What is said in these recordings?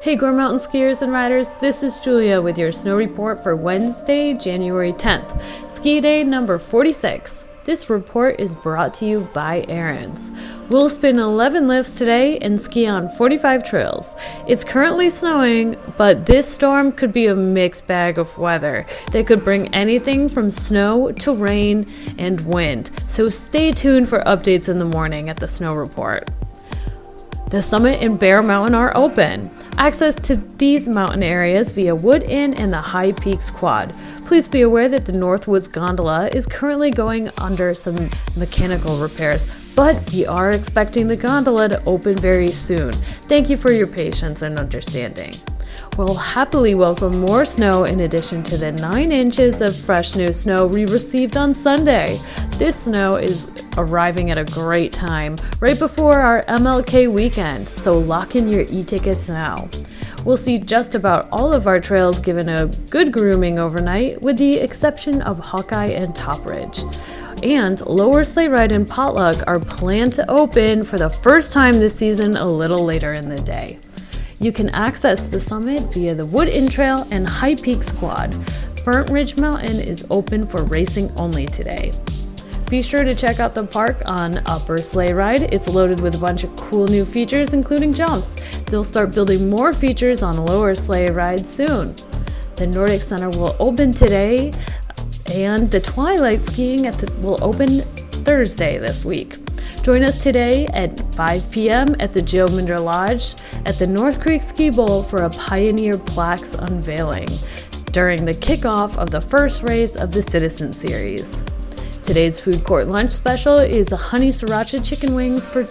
Hey Gore Mountain skiers and riders, this is Julia with your snow report for Wednesday, January 10th, ski day number 46. This report is brought to you by Aaron's. We'll spin 11 lifts today and ski on 45 trails. It's currently snowing, but this storm could be a mixed bag of weather that could bring anything from snow to rain and wind. So stay tuned for updates in the morning at the snow report. The summit and Bear Mountain are open. Access to these mountain areas via Wood Inn and the High Peaks Quad. Please be aware that the Northwoods Gondola is currently going under some mechanical repairs, but we are expecting the gondola to open very soon. Thank you for your patience and understanding. We'll happily welcome more snow in addition to the 9 inches of fresh new snow we received on Sunday. This snow is arriving at a great time, right before our MLK weekend, so lock in your e-tickets now. We'll see just about all of our trails given a good grooming overnight, with the exception of Hawkeye and Top Ridge. And Lower Sleigh Ride and Potluck are planned to open for the first time this season a little later in the day. You can access the summit via the Wood Inn Trail and High Peaks Quad. Burnt Ridge Mountain is open for racing only today. Be sure to check out the park on Upper Sleigh Ride. It's loaded with a bunch of cool new features, including jumps. They'll start building more features on Lower Sleigh Ride soon. The Nordic Center will open today, and the Twilight Skiing will open Thursday this week. Join us today at 5 p.m. at the Joe Minder Lodge at the North Creek Ski Bowl for a Pioneer Plaques unveiling during the kickoff of the first race of the Citizen Series. Today's food court lunch special is a honey sriracha chicken wings for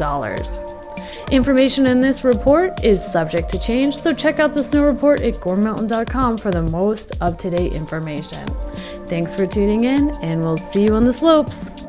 $12. Information in this report is subject to change, so check out the snow report at goremountain.com for the most up-to-date information. Thanks for tuning in, and we'll see you on the slopes.